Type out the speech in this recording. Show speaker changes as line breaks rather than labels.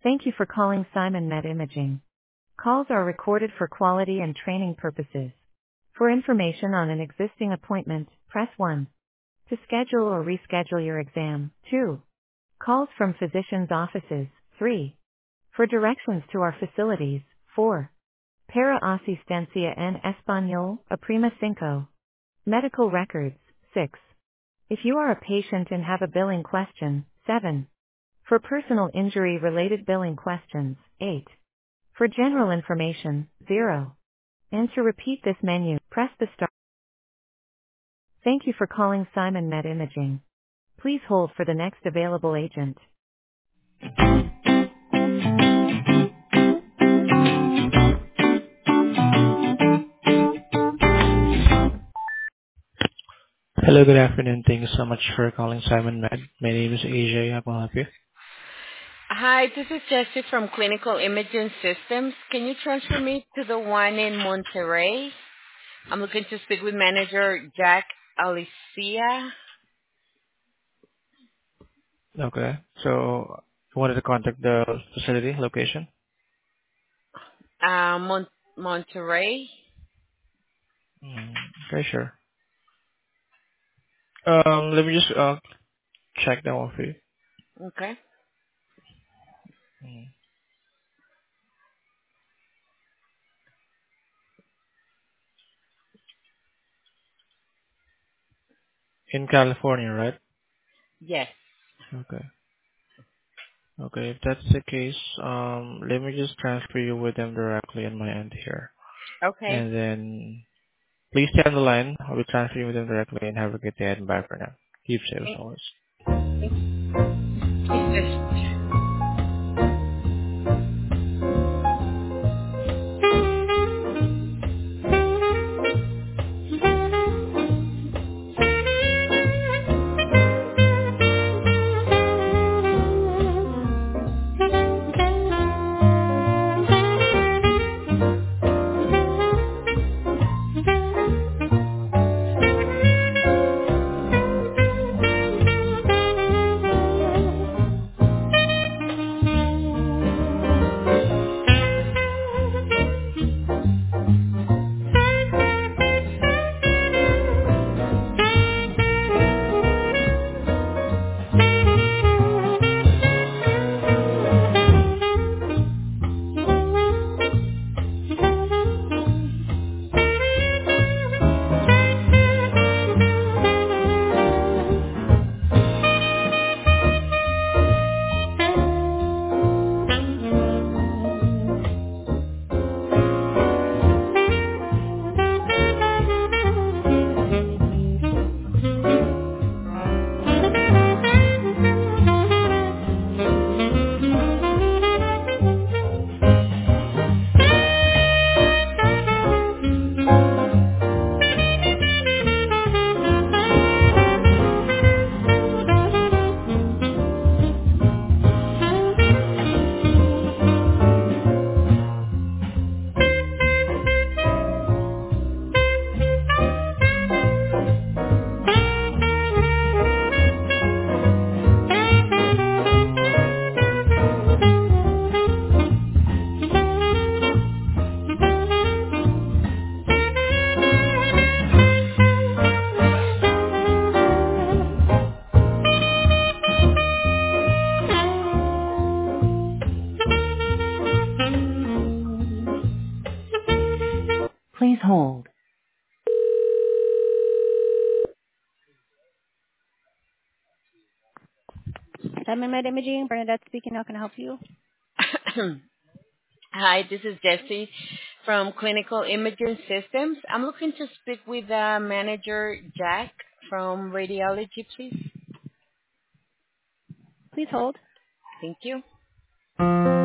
Thank you for calling Simon Med Imaging. Calls are recorded for quality and training purposes. For information on an existing appointment, press 1. To schedule or reschedule your exam, 2. Calls from physicians' offices, 3. For directions to our facilities, 4. Para asistencia en español, aprima 5. Medical records, 6. If you are a patient and have a billing question, 7. For personal injury related billing questions, 8. For general information, 0. And to repeat this menu, press the star. Thank you for calling Simon Med Imaging. Please hold for the next available agent. Hello, good afternoon. Thank you so much for calling Simon Med. My name is AJ. How can I help you?
Hi, this is Jessie from Clinical Imaging Systems. Can you transfer me to the one in Monterrey? I'm looking to speak with manager Jack Alicia.
Okay. So, you wanted to contact the facility location?
Monterrey.
Mm, okay, sure. Let me just check that one for you.
Okay.
Mm. In California, right?
Yes.
Okay. Okay, if that's the case, let me just transfer you with them directly on my end here.
Okay.
And then, please stay on the line. I'll be transferring with them directly and have a good day and bye for now. Keep safe as always.
Yes.
Please hold. Simon Med Imaging, Bernadette speaking. How can I help you?
Hi, this is Jessie from Clinical Imaging Systems. I'm looking to speak with manager Jack from Radiology, please.
Please hold.
Thank you.